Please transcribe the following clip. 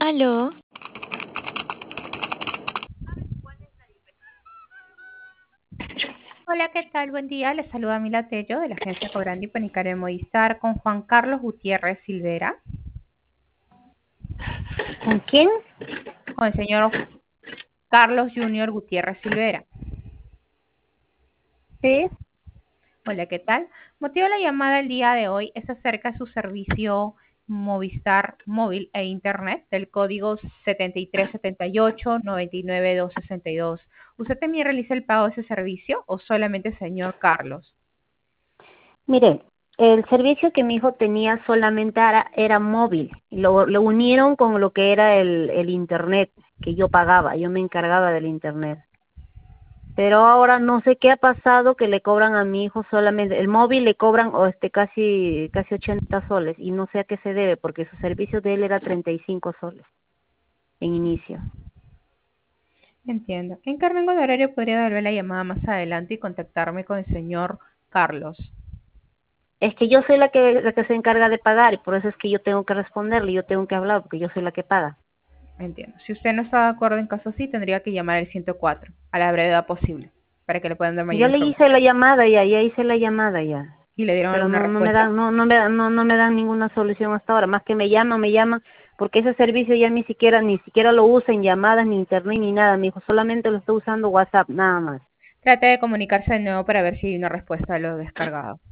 Aló, Hola, ¿qué tal? Buen día. Les saluda Mila Tello de la agencia Cobrandi y Panicar en Movistar con Juan Carlos Gutiérrez Silvera, ¿con quién? con el señor Carlos Junior Gutiérrez Silvera. Sí, Hola, ¿qué tal? Motivo de la llamada el día de hoy es acerca de su servicio Movistar móvil e internet del código 7378-99262. ¿Usted también realiza el pago de ese servicio o solamente el señor Carlos? mire, el servicio que mi hijo tenía solamente era móvil. Lo unieron con lo que era el internet que yo pagaba, yo me encargaba del internet. Pero ahora no sé qué ha pasado que le cobran a mi hijo solamente, el móvil le cobran casi 80 soles y no sé a qué se debe porque su servicio de él era 35 soles en inicio. Entiendo. ¿En qué rango de horario podría darle la llamada más adelante y contactarme con el señor Carlos? Es que yo soy la que se encarga de pagar y por eso es que yo tengo que responderle, yo tengo que hablar porque yo soy la que paga. Entiendo. Si usted no está de acuerdo en caso así, tendría que llamar al 104 a la brevedad posible para que le puedan dar mayor Ya le hice información. la llamada ya hice la llamada ya. ¿Y le dieron Pero alguna no me respuesta? dan, no me dan ninguna solución hasta ahora. Más que me llaman, porque ese servicio ya ni siquiera lo usa en llamadas, ni internet, ni nada. Mi hijo solamente lo está usando WhatsApp, nada más. Trate de comunicarse de nuevo para ver si hay una respuesta a lo descargado.